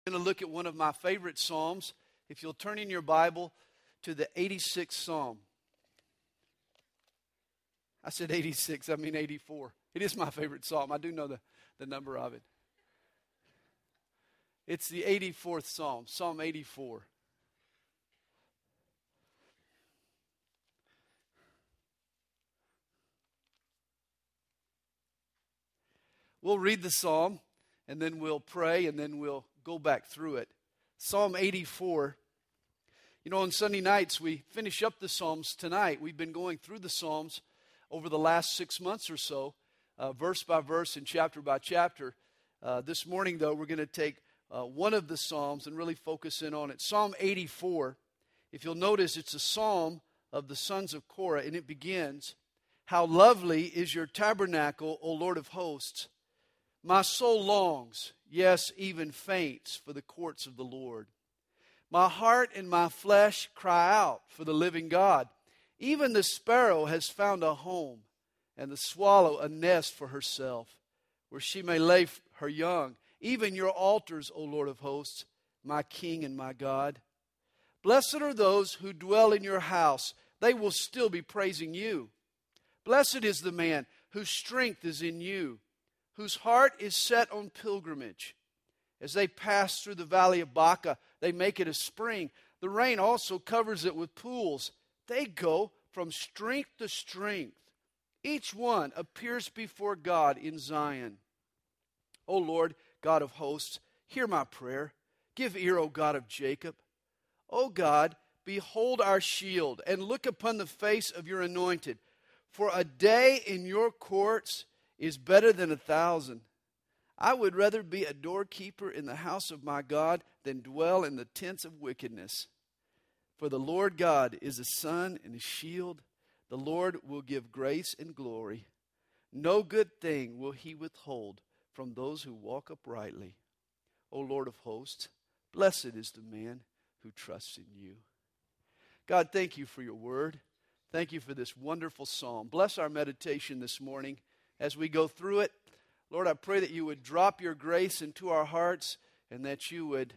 I'm going to look at one of my favorite Psalms. If you'll turn in your Bible to the 86th Psalm. I said 86, I mean 84. It is my favorite Psalm. I do know the number of it. It's the 84th Psalm, Psalm 84. We'll read the Psalm, and then we'll pray, and then we'll go back through it. Psalm 84. You know, on Sunday nights, we finish up the Psalms tonight. We've been going through the Psalms over the last 6 months or so, verse by verse and chapter by chapter. This morning, though, we're going to take one of the Psalms and really focus in on it. Psalm 84, if you'll notice, it's a psalm of the sons of Korah, and it begins, "How lovely is your tabernacle, O Lord of hosts! My soul longs, yes, even faints, for the courts of the Lord. My heart and my flesh cry out for the living God. Even the sparrow has found a home, and the swallow a nest for herself, where she may lay her young. Even your altars, O Lord of hosts, my King and my God. Blessed are those who dwell in your house. They will still be praising you. Blessed is the man whose strength is in you, whose heart is set on pilgrimage. As they pass through the valley of Baca, they make it a spring. The rain also covers it with pools. They go from strength to strength. Each one appears before God in Zion. O Lord, God of hosts, hear my prayer. Give ear, O God of Jacob. O God, behold our shield, and look upon the face of your anointed. For a day in your courts is better than 1,000. I would rather be a doorkeeper in the house of my God than dwell in the tents of wickedness. For the Lord God is a sun and a shield. The Lord will give grace and glory. No good thing will he withhold from those who walk uprightly. O Lord of hosts, blessed is the man who trusts in you." God, thank you for your word. Thank you for this wonderful psalm. Bless our meditation this morning as we go through it. Lord, I pray that you would drop your grace into our hearts and that you would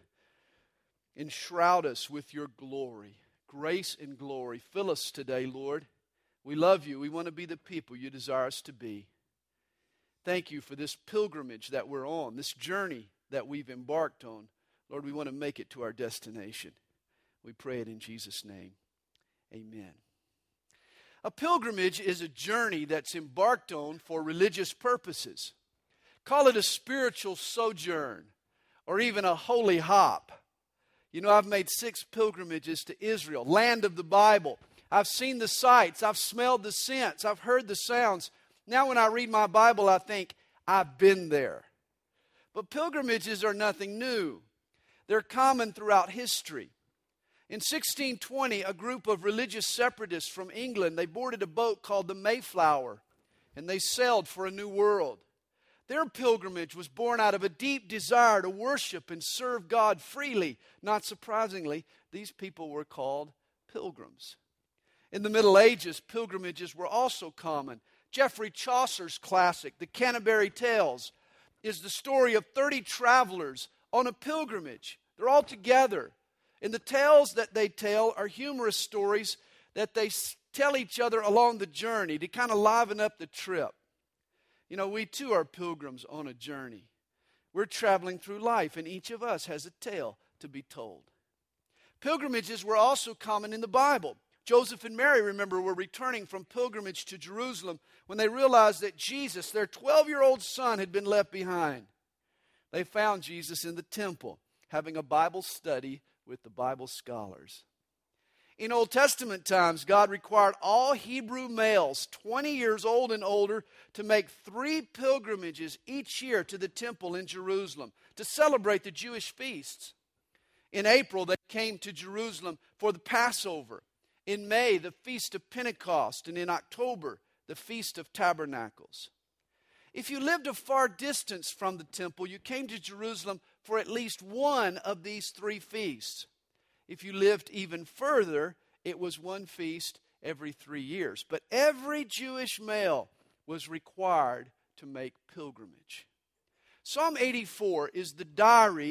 enshroud us with your glory, grace and glory. Fill us today, Lord. We love you. We want to be the people you desire us to be. Thank you for this pilgrimage that we're on, this journey that we've embarked on. Lord, we want to make it to our destination. We pray it in Jesus' name. Amen. A pilgrimage is a journey that's embarked on for religious purposes. Call it a spiritual sojourn or even a holy hop. You know, I've made 6 pilgrimages to Israel, land of the Bible. I've seen the sights. I've smelled the scents. I've heard the sounds. Now when I read my Bible, I think, I've been there. But pilgrimages are nothing new. They're common throughout history. In 1620, a group of religious separatists from England, they boarded a boat called the Mayflower, and they sailed for a new world. Their pilgrimage was born out of a deep desire to worship and serve God freely. Not surprisingly, these people were called pilgrims. In the Middle Ages, pilgrimages were also common. Geoffrey Chaucer's classic, The Canterbury Tales, is the story of 30 travelers on a pilgrimage. They're all together. And the tales that they tell are humorous stories that they tell each other along the journey to kind of liven up the trip. You know, we too are pilgrims on a journey. We're traveling through life, and each of us has a tale to be told. Pilgrimages were also common in the Bible. Joseph and Mary, remember, were returning from pilgrimage to Jerusalem when they realized that Jesus, their 12-year-old son, had been left behind. They found Jesus in the temple, having a Bible study with the Bible scholars. In Old Testament times, God required all Hebrew males 20 years old and older to make 3 pilgrimages each year to the temple in Jerusalem to celebrate the Jewish feasts. In April, they came to Jerusalem for the Passover. In May, the Feast of Pentecost. And in October, the Feast of Tabernacles. If you lived a far distance from the temple, you came to Jerusalem for at least one of these 3 feasts. If you lived even further, it was one feast every 3 years. But every Jewish male was required to make pilgrimage. Psalm 84 is the diary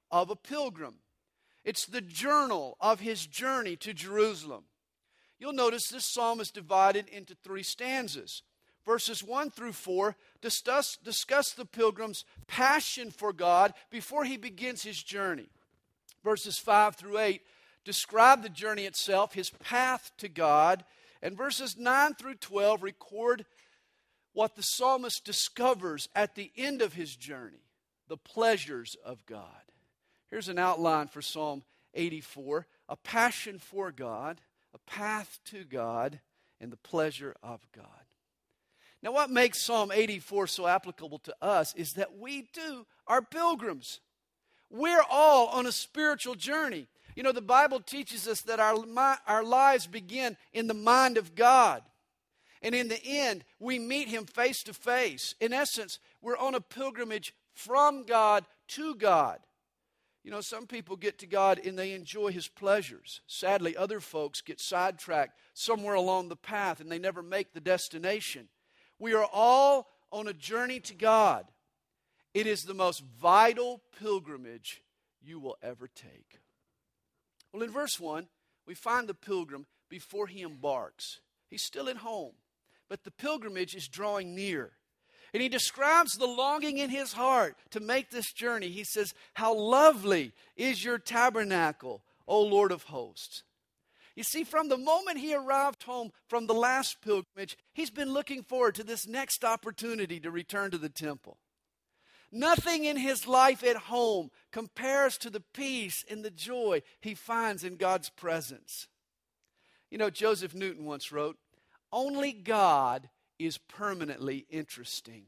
of a pilgrim. It's the journal of his journey to Jerusalem. You'll notice this psalm is divided into 3 stanzas. Verses 1 through 4 discuss the pilgrim's passion for God before he begins his journey. Verses 5 through 8 describe the journey itself, his path to God. And verses 9 through 12 record what the psalmist discovers at the end of his journey, the pleasures of God. Here's an outline for Psalm 84, a passion for God, a path to God, and the pleasure of God. Now, what makes Psalm 84 so applicable to us is that we too are pilgrims. We're all on a spiritual journey. You know, the Bible teaches us that our lives begin in the mind of God. And in the end, we meet Him face to face. In essence, we're on a pilgrimage from God to God. You know, some people get to God and they enjoy His pleasures. Sadly, other folks get sidetracked somewhere along the path and they never make the destination. We are all on a journey to God. It is the most vital pilgrimage you will ever take. Well, in verse 1, we find the pilgrim before he embarks. He's still at home, but the pilgrimage is drawing near. And he describes the longing in his heart to make this journey. He says, "How lovely is your tabernacle, O Lord of hosts." You see, from the moment he arrived home from the last pilgrimage, he's been looking forward to this next opportunity to return to the temple. Nothing in his life at home compares to the peace and the joy he finds in God's presence. You know, Joseph Newton once wrote, "Only God is permanently interesting."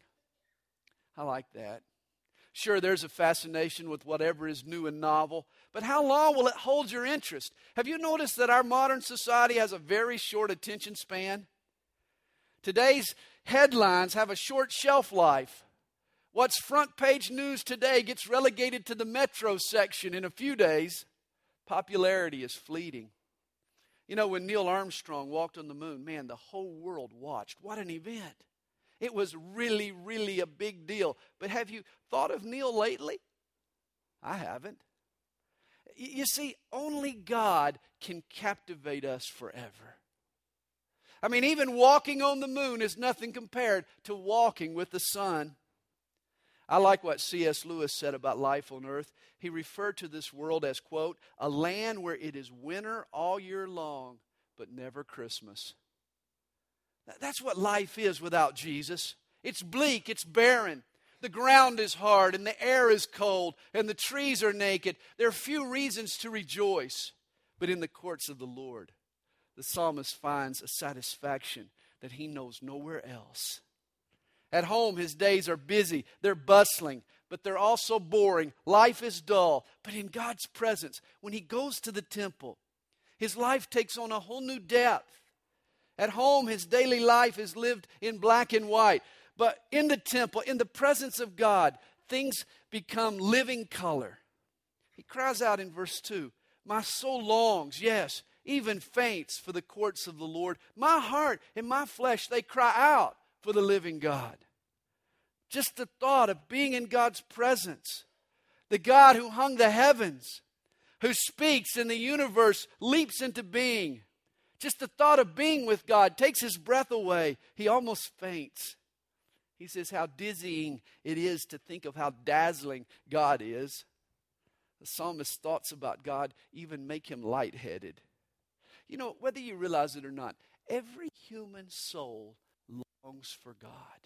I like that. Sure, there's a fascination with whatever is new and novel, but how long will it hold your interest? Have you noticed that our modern society has a very short attention span? Today's headlines have a short shelf life. What's front page news today gets relegated to the Metro section in a few days. Popularity is fleeting. You know, when Neil Armstrong walked on the moon, man, the whole world watched. What an event. It was really, really a big deal. But have you thought of Neil lately? I haven't. You see, only God can captivate us forever. I mean, even walking on the moon is nothing compared to walking with the sun. I like what C.S. Lewis said about life on earth. He referred to this world as, quote, "a land where it is winter all year long, but never Christmas." That's what life is without Jesus. It's bleak, it's barren. The ground is hard and the air is cold and the trees are naked. There are few reasons to rejoice. But in the courts of the Lord, the psalmist finds a satisfaction that he knows nowhere else. At home, his days are busy, they're bustling, but they're also boring. Life is dull. But in God's presence, when he goes to the temple, his life takes on a whole new depth. At home, his daily life is lived in black and white. But in the temple, in the presence of God, things become living color. He cries out in verse 2, "My soul longs, yes, even faints for the courts of the Lord. My heart and my flesh, they cry out for the living God." Just the thought of being in God's presence, the God who hung the heavens, who speaks and the universe leaps into being. Just the thought of being with God takes his breath away. He almost faints. He says how dizzying it is to think of how dazzling God is. The psalmist's thoughts about God even make him lightheaded. You know, whether you realize it or not, every human soul longs for God.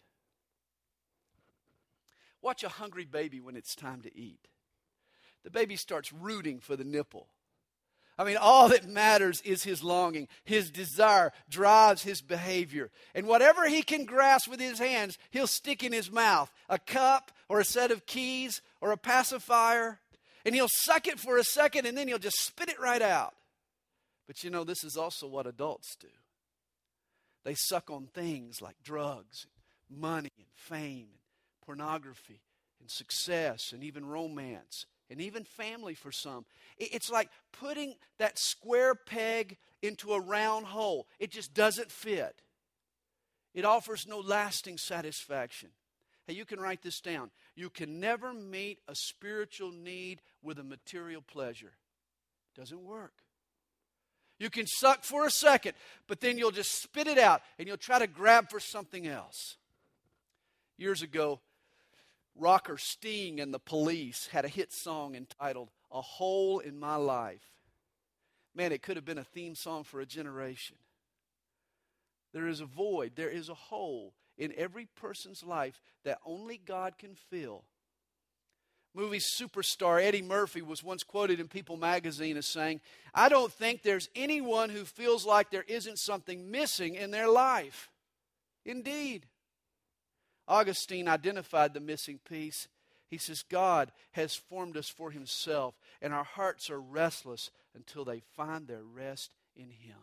Watch a hungry baby when it's time to eat. The baby starts rooting for the nipple. I mean, all that matters is his longing. His desire drives his behavior. And whatever he can grasp with his hands, he'll stick in his mouth. A cup or a set of keys or a pacifier. And he'll suck it for a second and then he'll just spit it right out. But you know, this is also what adults do. They suck on things like drugs, money, and fame, and pornography, and success, and even romance. And even family for some. It's like putting that square peg into a round hole. It just doesn't fit. It offers no lasting satisfaction. Hey, you can write this down. You can never meet a spiritual need with a material pleasure. Doesn't work. You can suck for a second, but then you'll just spit it out and you'll try to grab for something else. Years ago, rocker Sting and the Police had a hit song entitled "A Hole in My Life." Man, it could have been a theme song for a generation. There is a void, there is a hole in every person's life that only God can fill. Movie superstar Eddie Murphy was once quoted in People magazine as saying, "I don't think there's anyone who feels like there isn't something missing in their life." Indeed. Augustine identified the missing piece. He says, God has formed us for himself, and our hearts are restless until they find their rest in him.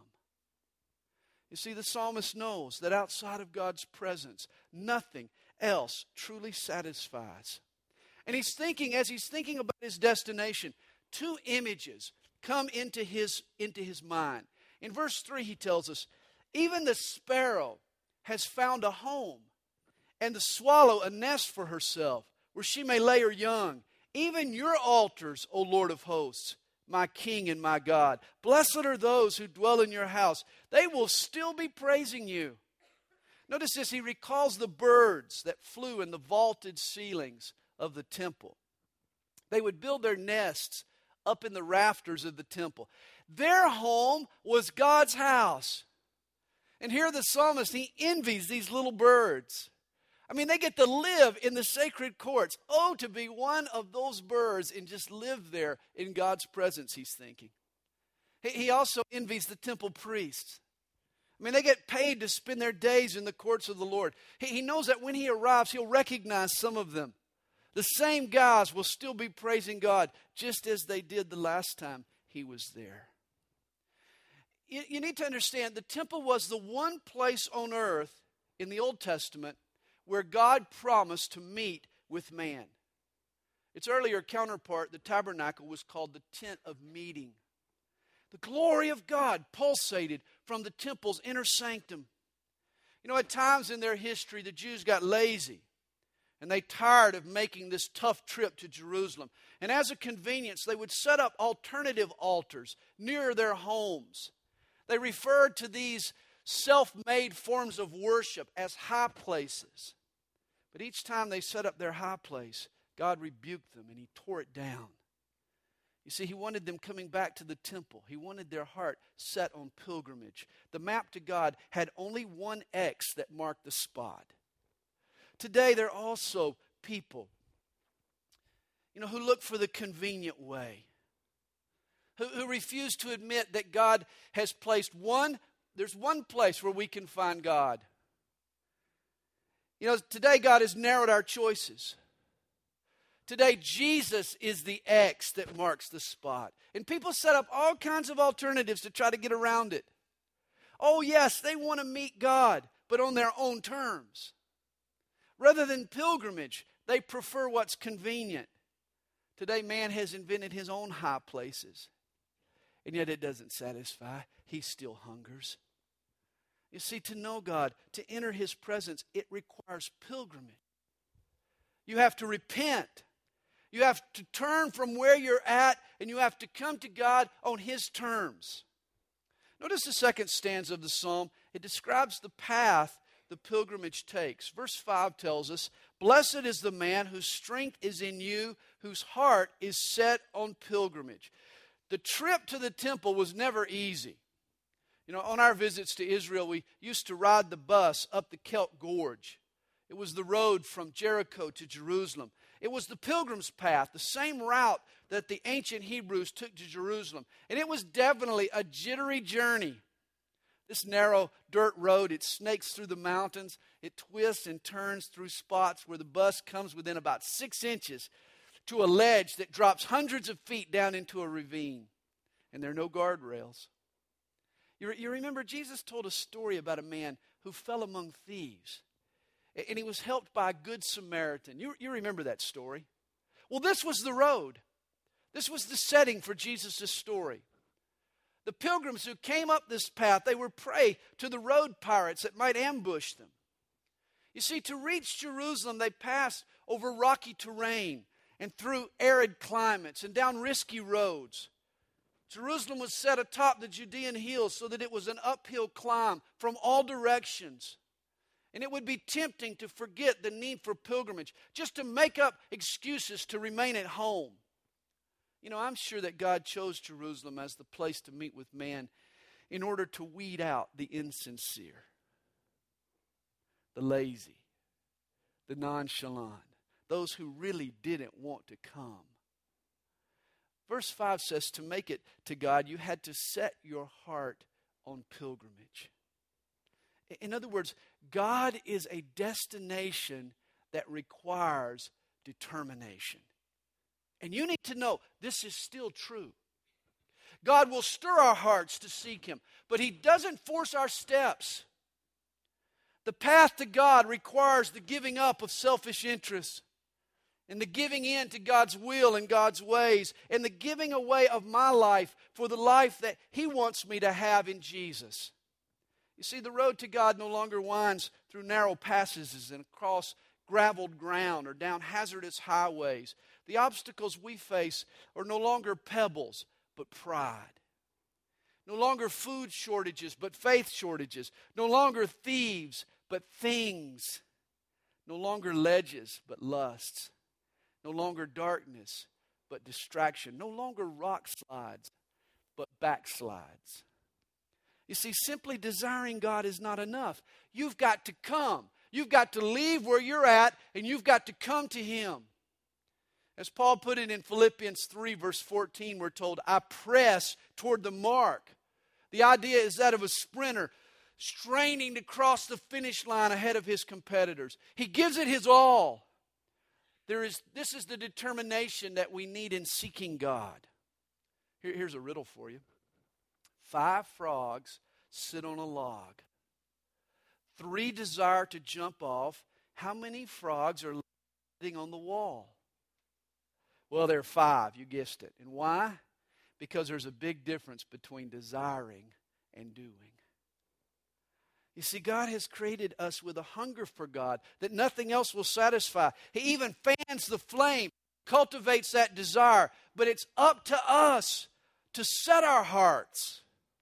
You see, the psalmist knows that outside of God's presence, nothing else truly satisfies. And he's thinking, as he's thinking about his destination, two images come into his mind. In verse 3, he tells us, even the sparrow has found a home, and the swallow a nest for herself, where she may lay her young. Even your altars, O Lord of hosts, my King and my God. Blessed are those who dwell in your house. They will still be praising you. Notice this, he recalls the birds that flew in the vaulted ceilings of the temple. They would build their nests up in the rafters of the temple. Their home was God's house. And here the psalmist, he envies these little birds. I mean, they get to live in the sacred courts. Oh, to be one of those birds and just live there in God's presence, he's thinking. He also envies the temple priests. I mean, they get paid to spend their days in the courts of the Lord. He knows that when he arrives, he'll recognize some of them. The same guys will still be praising God just as they did the last time he was there. You need to understand, the temple was the one place on earth in the Old Testament where God promised to meet with man. Its earlier counterpart, the tabernacle, was called the tent of meeting. The glory of God pulsated from the temple's inner sanctum. You know, at times in their history, the Jews got lazy and they tired of making this tough trip to Jerusalem. And as a convenience, they would set up alternative altars near their homes. They referred to these self-made forms of worship as high places. But each time they set up their high place, God rebuked them and he tore it down. You see, he wanted them coming back to the temple. He wanted their heart set on pilgrimage. The map to God had only one X that marked the spot. Today, there are also people, who look for the convenient way, who refuse to admit that God has placed there's one place where we can find God. Today God has narrowed our choices. Today Jesus is the X that marks the spot. And people set up all kinds of alternatives to try to get around it. Oh yes, they want to meet God, but on their own terms. Rather than pilgrimage, they prefer what's convenient. Today man has invented his own high places. And yet it doesn't satisfy. He still hungers. You see, to know God, to enter his presence, it requires pilgrimage. You have to repent. You have to turn from where you're at, and you have to come to God on his terms. Notice the second stanza of the psalm. It describes the path the pilgrimage takes. Verse 5 tells us, "Blessed is the man whose strength is in you, whose heart is set on pilgrimage." The trip to the temple was never easy. On our visits to Israel, we used to ride the bus up the Kelt Gorge. It was the road from Jericho to Jerusalem. It was the pilgrim's path, the same route that the ancient Hebrews took to Jerusalem. And it was definitely a jittery journey. This narrow dirt road, it snakes through the mountains. It twists and turns through spots where the bus comes within about 6 inches to a ledge that drops hundreds of feet down into a ravine. And there are no guardrails. You remember Jesus told a story about a man who fell among thieves. And he was helped by a good Samaritan. You remember that story? Well, this was the road. This was the setting for Jesus' story. The pilgrims who came up this path, they were prey to the road pirates that might ambush them. You see, to reach Jerusalem, they passed over rocky terrain and through arid climates and down risky roads. Jerusalem was set atop the Judean hills so that it was an uphill climb from all directions. And it would be tempting to forget the need for pilgrimage, just to make up excuses to remain at home. You know, I'm sure that God chose Jerusalem as the place to meet with man in order to weed out the insincere, the lazy, the nonchalant, those who really didn't want to come. Verse 5 says, to make it to God, you had to set your heart on pilgrimage. In other words, God is a destination that requires determination. And you need to know this is still true. God will stir our hearts to seek Him, but He doesn't force our steps. The path to God requires the giving up of selfish interests and the giving in to God's will and God's ways and the giving away of my life for the life that He wants me to have in Jesus. You see, the road to God no longer winds through narrow passages and across graveled ground or down hazardous highways. The obstacles we face are no longer pebbles, but pride. No longer food shortages, but faith shortages. No longer thieves, but things. No longer ledges, but lusts. No longer darkness, but distraction. No longer rock slides, but backslides. You see, simply desiring God is not enough. You've got to come. You've got to leave where you're at, and you've got to come to Him. As Paul put it in Philippians 3, verse 14, we're told, I press toward the mark. The idea is that of a sprinter straining to cross the finish line ahead of his competitors. He gives it his all. This is the determination that we need in seeking God. Here's a riddle for you. 5 frogs sit on a log. 3 desire to jump off. How many frogs are sitting on the wall? Well, there are 5, you guessed it. And why? Because there's a big difference between desiring and doing. You see, God has created us with a hunger for God that nothing else will satisfy. He even fans the flame, cultivates that desire. But it's up to us to set our hearts.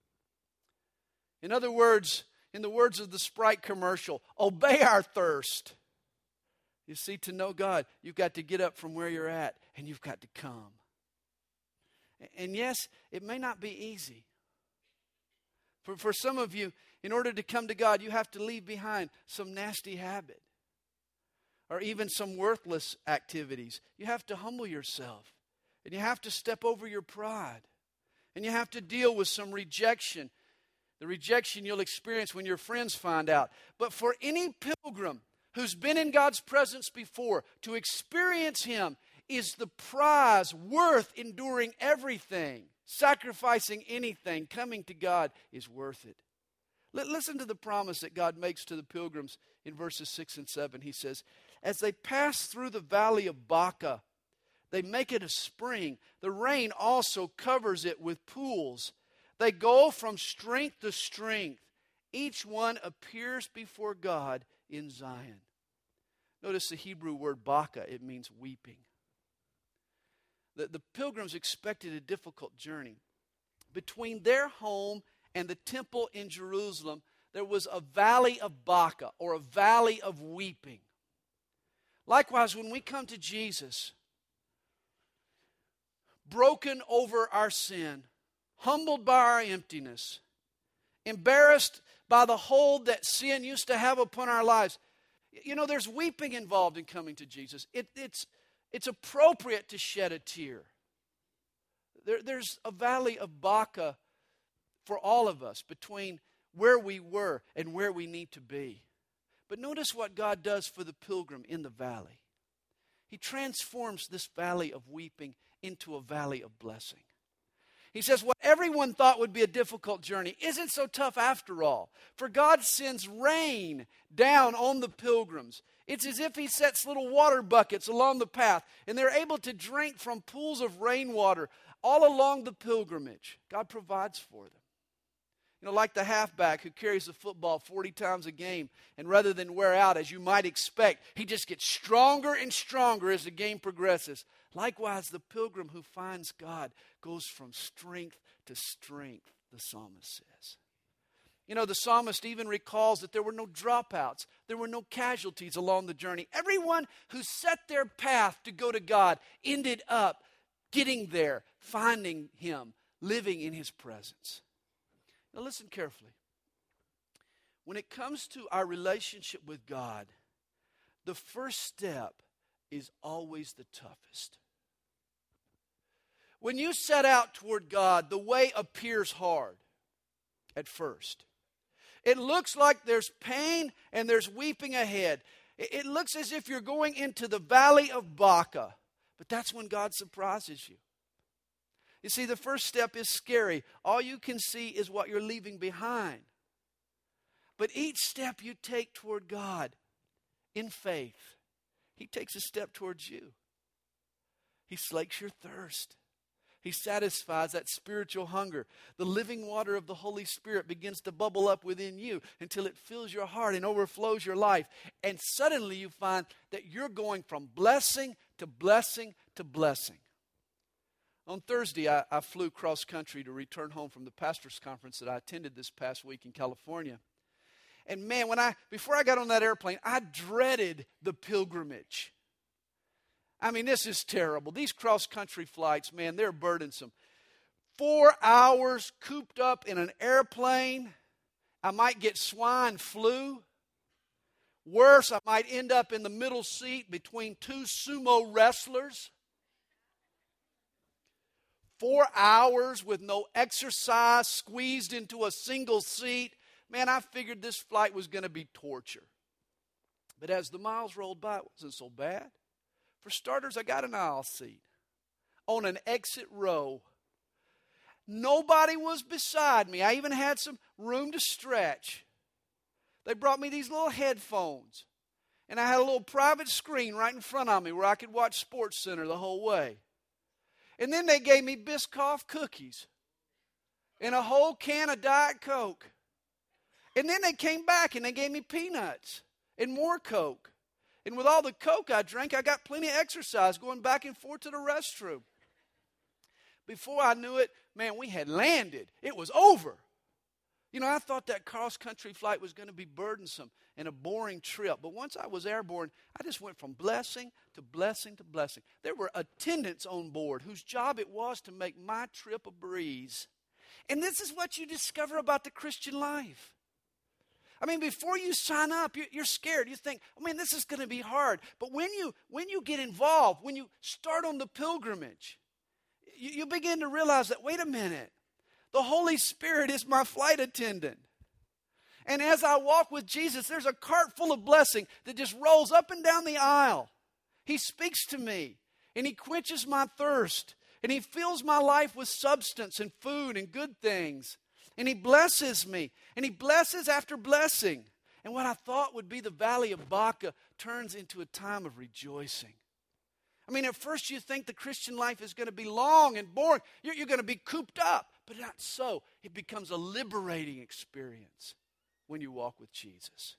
In other words, in the words of the Sprite commercial, obey our thirst. You see, to know God, you've got to get up from where you're at and you've got to come. And yes, it may not be easy. For some of you, in order to come to God, you have to leave behind some nasty habit or even some worthless activities. You have to humble yourself and you have to step over your pride and you have to deal with some rejection. The rejection you'll experience when your friends find out. But for any pilgrim who's been in God's presence before, to experience Him is the prize worth enduring everything. Sacrificing anything, coming to God is worth it. Listen to the promise that God makes to the pilgrims in verses 6 and 7. He says, as they pass through the valley of Baca, they make it a spring. The rain also covers it with pools. They go from strength to strength. Each one appears before God in Zion. Notice the Hebrew word Baca. It means weeping. The pilgrims expected a difficult journey. Between their home and the temple in Jerusalem, there was a valley of Baca, or a valley of weeping. Likewise, when we come to Jesus, broken over our sin, humbled by our emptiness, embarrassed by the hold that sin used to have upon our lives, you know, there's weeping involved in coming to Jesus. It's appropriate to shed a tear. There's a valley of Baca for all of us between where we were and where we need to be. But notice what God does for the pilgrim in the valley. He transforms this valley of weeping into a valley of blessing. He says what everyone thought would be a difficult journey isn't so tough after all. For God sends rain down on the pilgrims. It's as if He sets little water buckets along the path, and they're able to drink from pools of rainwater all along the pilgrimage. God provides for them. You know, like the halfback who carries the football 40 times a game, and rather than wear out as you might expect, he just gets stronger and stronger as the game progresses. Likewise, the pilgrim who finds God goes from strength to strength, the psalmist says. You know, the psalmist even recalls that there were no dropouts. There were no casualties along the journey. Everyone who set their path to go to God ended up getting there, finding Him, living in His presence. Now listen carefully. When it comes to our relationship with God, the first step is always the toughest. When you set out toward God, the way appears hard at first. It looks like there's pain and there's weeping ahead. It looks as if you're going into the valley of Baca, but that's when God surprises you. You see, the first step is scary. All you can see is what you're leaving behind. But each step you take toward God in faith, He takes a step towards you. He slakes your thirst. He satisfies that spiritual hunger. The living water of the Holy Spirit begins to bubble up within you until it fills your heart and overflows your life. And suddenly you find that you're going from blessing to blessing to blessing. On Thursday, I flew cross country to return home from the pastor's conference that I attended this past week in California. And man, before I got on that airplane, I dreaded the pilgrimage. I mean, this is terrible. These cross-country flights, man, they're burdensome. 4 hours cooped up in an airplane. I might get swine flu. Worse, I might end up in the middle seat between two sumo wrestlers. 4 hours with no exercise, squeezed into a single seat. Man, I figured this flight was going to be torture. But as the miles rolled by, it wasn't so bad. For starters, I got an aisle seat on an exit row. Nobody was beside me. I even had some room to stretch. They brought me these little headphones. And I had a little private screen right in front of me where I could watch SportsCenter the whole way. And then they gave me Biscoff cookies and a whole can of Diet Coke. And then they came back and they gave me peanuts and more Coke. And with all the Coke I drank, I got plenty of exercise going back and forth to the restroom. Before I knew it, man, we had landed. It was over. You know, I thought that cross-country flight was going to be burdensome and a boring trip. But once I was airborne, I just went from blessing to blessing to blessing. There were attendants on board whose job it was to make my trip a breeze. And this is what you discover about the Christian life. I mean, before you sign up, you're scared. You think, oh man, this is going to be hard. But when you get involved, when you start on the pilgrimage, you begin to realize that, wait a minute, the Holy Spirit is my flight attendant. And as I walk with Jesus, there's a cart full of blessing that just rolls up and down the aisle. He speaks to me, and He quenches my thirst, and He fills my life with substance and food and good things. And He blesses me, and He blesses after blessing. And what I thought would be the valley of Baca turns into a time of rejoicing. I mean, at first you think the Christian life is going to be long and boring. You're going to be cooped up, but not so. It becomes a liberating experience when you walk with Jesus.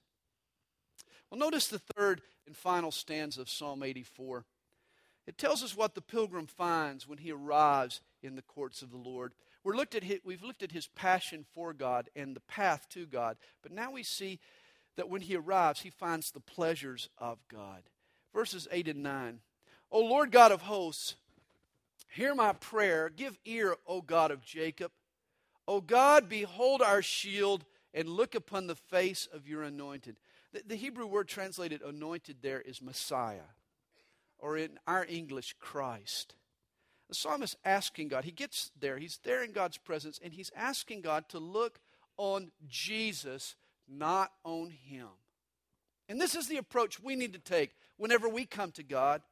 Well, notice the third and final stanza of Psalm 84. It tells us what the pilgrim finds when he arrives in the courts of the Lord. We've looked at his passion for God and the path to God. But now we see that when he arrives, he finds the pleasures of God. Verses 8 and 9. O Lord God of hosts, hear my prayer. Give ear, O God of Jacob. O God, behold our shield and look upon the face of your anointed. The Hebrew word translated anointed there is Messiah, or in our English, Christ. The psalmist asking God, he gets there, he's there in God's presence, and he's asking God to look on Jesus, not on him. And this is the approach we need to take whenever we come to God.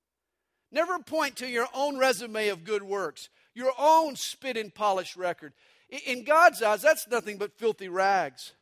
Never point to your own resume of good works, your own spit and polish record. In God's eyes, that's nothing but filthy rags.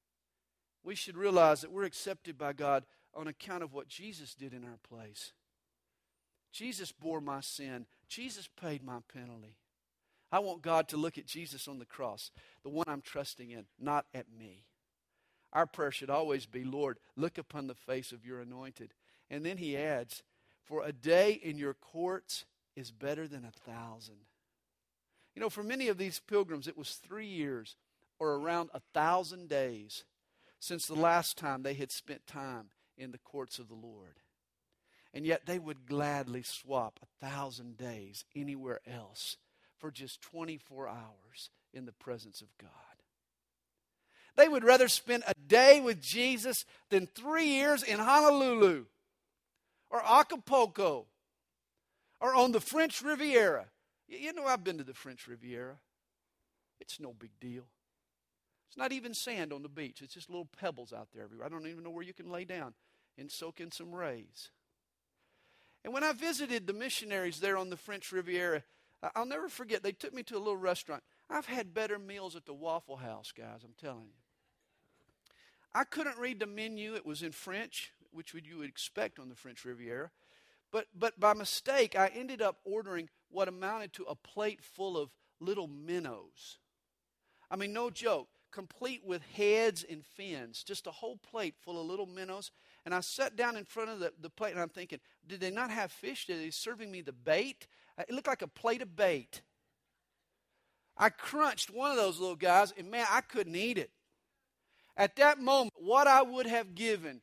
We should realize that we're accepted by God on account of what Jesus did in our place. Jesus bore my sin. Jesus paid my penalty. I want God to look at Jesus on the cross, the one I'm trusting in, not at me. Our prayer should always be, Lord, look upon the face of your anointed. And then he adds, for a day in your courts is better than 1,000. You know, for many of these pilgrims, it was 3 years or around 1,000 days since the last time they had spent time in the courts of the Lord. And yet they would gladly swap 1,000 days anywhere else for just 24 hours in the presence of God. They would rather spend a day with Jesus than 3 years in Honolulu or Acapulco or on the French Riviera. You know, I've been to the French Riviera. It's no big deal. It's not even sand on the beach. It's just little pebbles out there everywhere. I don't even know where you can lay down and soak in some rays. And when I visited the missionaries there on the French Riviera, I'll never forget, they took me to a little restaurant. I've had better meals at the Waffle House, guys, I'm telling you. I couldn't read the menu. It was in French, which you would expect on the French Riviera. But by mistake, I ended up ordering what amounted to a plate full of little minnows. I mean, no joke, complete with heads and fins, just a whole plate full of little minnows. And I sat down in front of the plate, and I'm thinking, did they not have fish? Did they serving me the bait? It looked like a plate of bait. I crunched one of those little guys, and man, I couldn't eat it. At that moment, what I would have given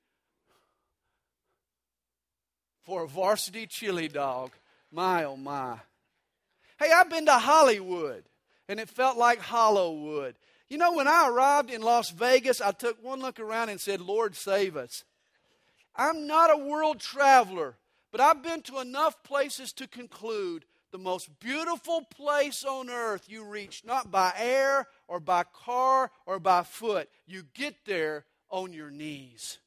for a varsity chili dog, my oh my. Hey, I've been to Hollywood, and it felt like Hollowwood. You know, when I arrived in Las Vegas, I took one look around and said, Lord, save us. I'm not a world traveler, but I've been to enough places to conclude the most beautiful place on earth you reach, not by air or by car or by foot. You get there on your knees.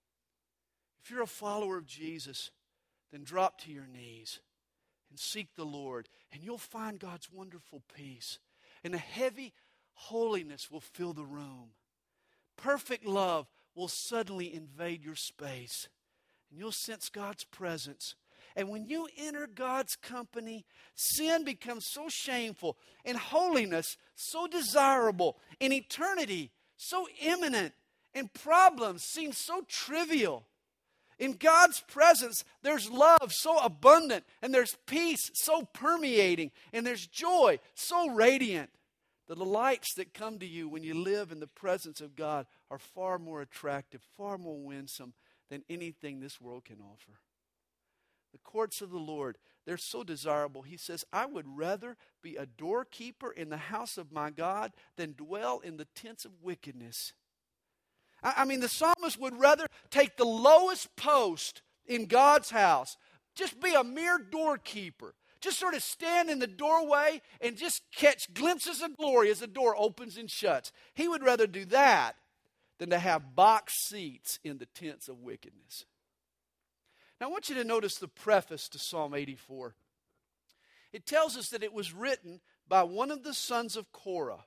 If you're a follower of Jesus, then drop to your knees and seek the Lord, and you'll find God's wonderful peace. And a heavy holiness will fill the room. Perfect love will suddenly invade your space, and you'll sense God's presence. And when you enter God's company, sin becomes so shameful, and holiness so desirable, and eternity so imminent, and problems seem so trivial. In God's presence, there's love so abundant, and there's peace so permeating, and there's joy so radiant. The delights that come to you when you live in the presence of God are far more attractive, far more winsome than anything this world can offer. The courts of the Lord, they're so desirable. He says, I would rather be a doorkeeper in the house of my God than dwell in the tents of wickedness. I mean, the psalmist would rather take the lowest post in God's house, just be a mere doorkeeper, just sort of stand in the doorway and just catch glimpses of glory as the door opens and shuts. He would rather do that than to have box seats in the tents of wickedness. Now, I want you to notice the preface to Psalm 84. It tells us that it was written by one of the sons of Korah.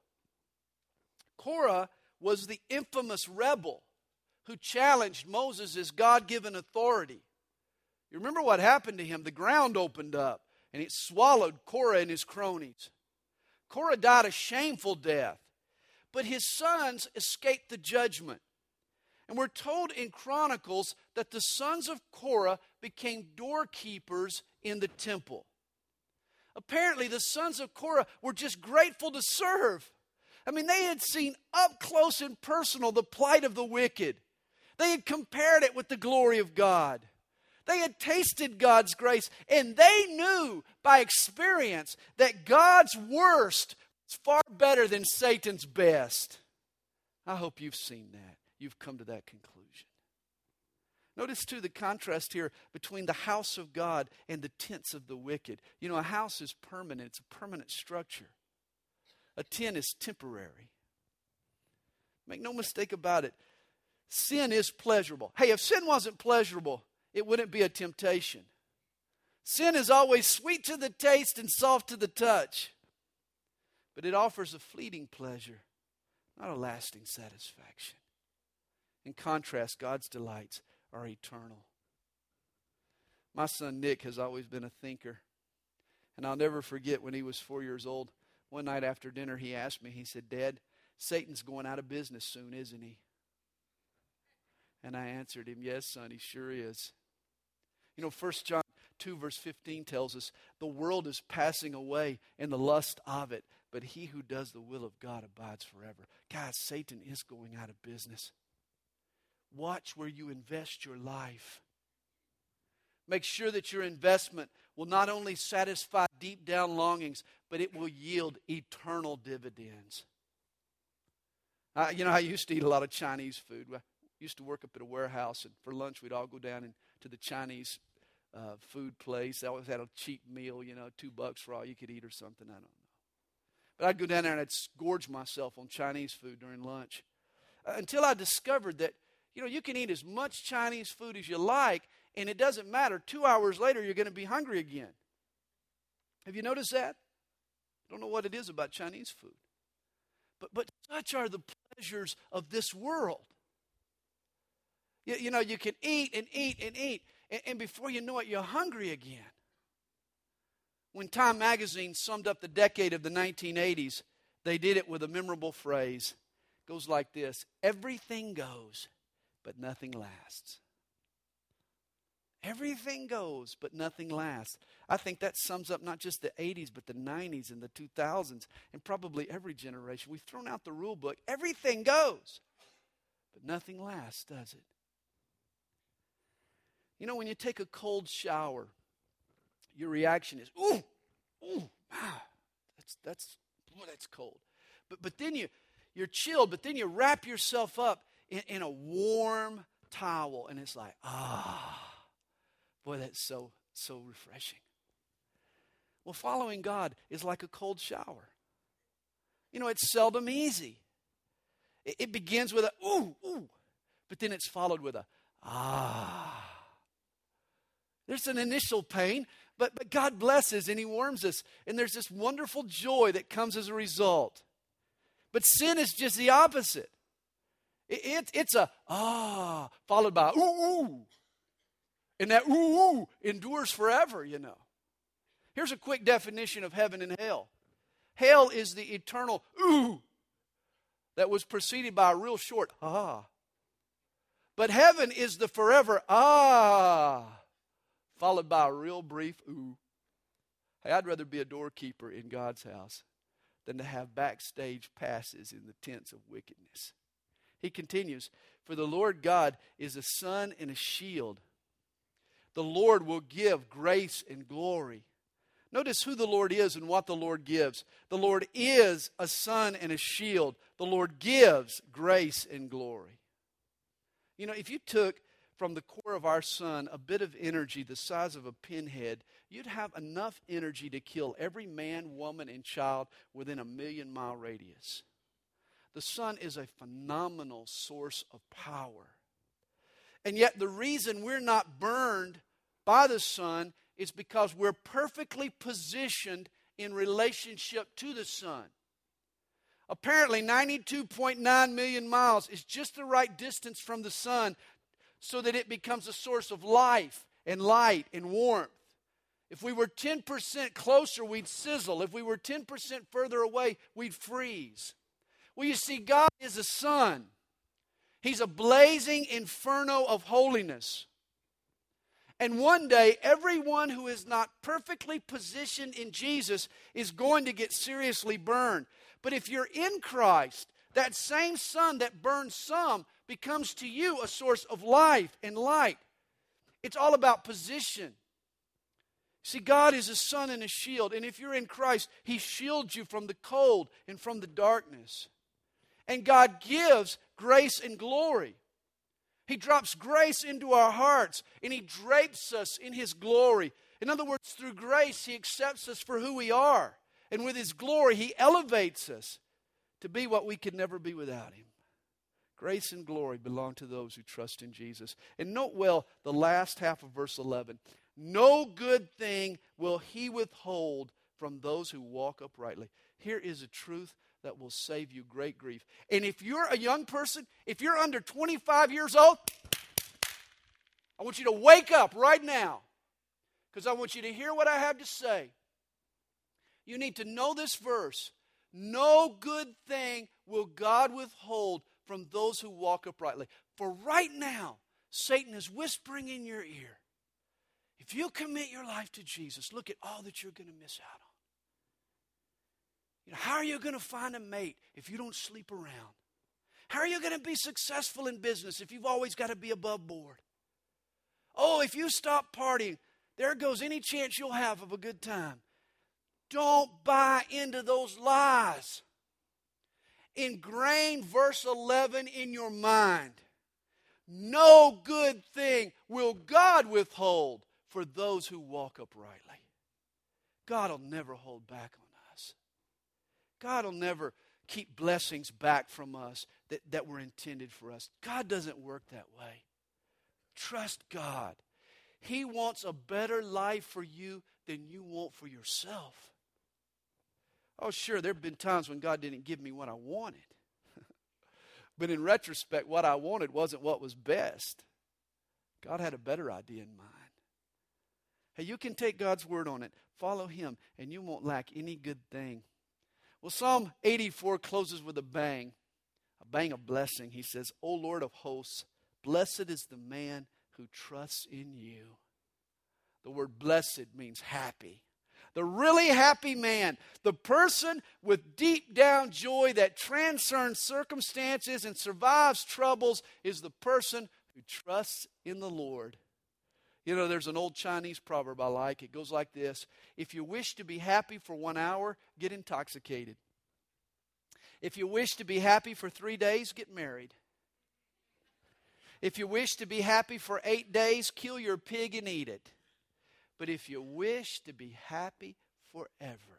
Korah was the infamous rebel who challenged Moses' God-given authority. You remember what happened to him? The ground opened up, and it swallowed Korah and his cronies. Korah died a shameful death, but his sons escaped the judgment. And we're told in Chronicles that the sons of Korah became doorkeepers in the temple. Apparently, the sons of Korah were just grateful to serve. I mean, they had seen up close and personal the plight of the wicked. They had compared it with the glory of God. They had tasted God's grace, and they knew by experience that God's worst is far better than Satan's best. I hope you've seen that. You've come to that conclusion. Notice, too, the contrast here between the house of God and the tents of the wicked. You know, a house is permanent. It's a permanent structure. A tent is temporary. Make no mistake about it. Sin is pleasurable. Hey, if sin wasn't pleasurable, it wouldn't be a temptation. Sin is always sweet to the taste and soft to the touch. But it offers a fleeting pleasure, not a lasting satisfaction. In contrast, God's delights are eternal. My son Nick has always been a thinker. And I'll never forget when he was 4 years old, One night after dinner, he asked me, he said, "Dad, Satan's going out of business soon, isn't he?" And I answered him, "Yes, son, he sure is." You know, 1 John 2 verse 15 tells us, "The world is passing away and the lust of it, but he who does the will of God abides forever." Guys, Satan is going out of business. Watch where you invest your life. Make sure that your investment will not only satisfy deep down longings, but it will yield eternal dividends. I used to eat a lot of Chinese food. I used to work up at a warehouse, and for lunch we'd all go down to the Chinese food place. They always had a cheap meal, $2 for all you could eat or something. I don't know. But I'd go down there and I'd gorge myself on Chinese food during lunch. Until I discovered that, you can eat as much Chinese food as you like, and it doesn't matter. 2 hours later, you're going to be hungry again. Have you noticed that? I don't know what it is about Chinese food. But such are the pleasures of this world. You can eat and eat and eat, and before you know it, you're hungry again. When Time magazine summed up the decade of the 1980s, they did it with a memorable phrase. It goes like this: "Everything goes, but nothing lasts." Everything goes, but nothing lasts. I think that sums up not just the 80s, but the 90s and the 2000s, and probably every generation. We've thrown out the rule book. Everything goes, but nothing lasts, does it? When you take a cold shower, your reaction is, ooh, wow, that's cold. But then you're chilled, but then you wrap yourself up in a warm towel, and it's like, boy, that's so refreshing. Well, following God is like a cold shower. It's seldom easy. It begins with a ooh, but then it's followed with a There's an initial pain, but God blesses and He warms us, and there's this wonderful joy that comes as a result. But sin is just the opposite. It's a followed by ooh. And that ooh endures forever, Here's a quick definition of heaven and hell. Hell is the eternal ooh that was preceded by a real short But heaven is the forever followed by a real brief ooh. Hey, I'd rather be a doorkeeper in God's house than to have backstage passes in the tents of wickedness. He continues, "For the Lord God is a sun and a shield. The Lord will give grace and glory." Notice who the Lord is and what the Lord gives. The Lord is a sun and a shield. The Lord gives grace and glory. If you took from the core of our sun a bit of energy the size of a pinhead, you'd have enough energy to kill every man, woman, and child within a 1,000,000-mile radius. The sun is a phenomenal source of power. And yet the reason we're not burned by the sun is because we're perfectly positioned in relationship to the sun. Apparently 92.9 million miles is just the right distance from the sun so that it becomes a source of life and light and warmth. If we were 10% closer, we'd sizzle. If we were 10% further away, we'd freeze. Well, you see, God is a sun. He's a blazing inferno of holiness. And one day, everyone who is not perfectly positioned in Jesus is going to get seriously burned. But if you're in Christ, that same sun that burns some becomes to you a source of life and light. It's all about position. See, God is a sun and a shield. And if you're in Christ, He shields you from the cold and from the darkness. And God gives grace and glory. He drops grace into our hearts, and He drapes us in His glory. In other words, through grace, He accepts us for who we are. And with His glory, He elevates us to be what we could never be without Him. Grace and glory belong to those who trust in Jesus. And note well the last half of verse 11. No good thing will He withhold from those who walk uprightly. Here is a truth that will save you great grief. And if you're a young person, if you're under 25 years old, I want you to wake up right now, because I want you to hear what I have to say. You need to know this verse no good thing will God withhold from those who walk uprightly. For right now, Satan is whispering in your ear, if you commit your life to Jesus, look at all that you're going to miss out on. How are you going to find a mate if you don't sleep around? How are you going to be successful in business if you've always got to be above board? Oh, if you stop partying, there goes any chance you'll have of a good time. Don't buy into those lies. Ingrain verse 11 in your mind. No good thing will God withhold for those who walk uprightly. God will never hold back on us. God will never keep blessings back from us that were intended for us. God doesn't work that way. Trust God. He wants a better life for you than you want for yourself. Oh, sure, there have been times when God didn't give me what I wanted. But in retrospect, what I wanted wasn't what was best. God had a better idea in mind. Hey, you can take God's word on it, follow Him, and you won't lack any good thing. Well, Psalm 84 closes with a bang of blessing. He says, O Lord of hosts, blessed is the man who trusts in you. The word blessed means happy. The really happy man, the person with deep down joy that transcends circumstances and survives troubles, is the person who trusts in the Lord. There's an old Chinese proverb I like. It goes like this: if you wish to be happy for 1 hour, get intoxicated. If you wish to be happy for 3 days, get married. If you wish to be happy for 8 days, kill your pig and eat it. But if you wish to be happy forever,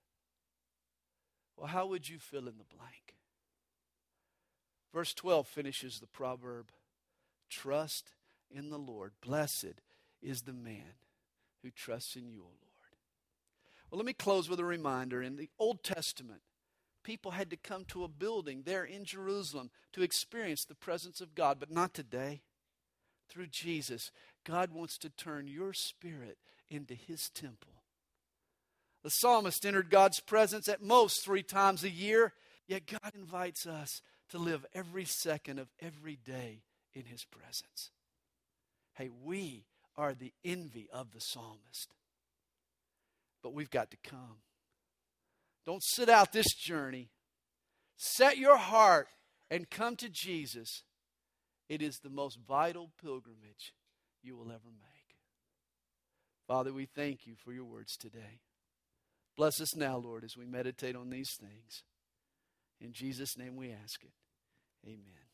well, how would you fill in the blank? Verse 12 finishes the proverb. Trust in the Lord. Blessed is the man who trusts in you, O Lord. Well, let me close with a reminder. In the Old Testament, people had to come to a building there in Jerusalem to experience the presence of God, but not today. Through Jesus, God wants to turn your spirit into His temple. The psalmist entered God's presence at most 3 times a year, yet God invites us to live every second of every day in His presence. Hey, we are the envy of the psalmist, but we've got to come. Don't sit out this journey. Set your heart and come to Jesus. It is the most vital pilgrimage you will ever make. Father, we thank you for your words today. Bless us now, Lord, as we meditate on these things. In Jesus' name we ask it. Amen.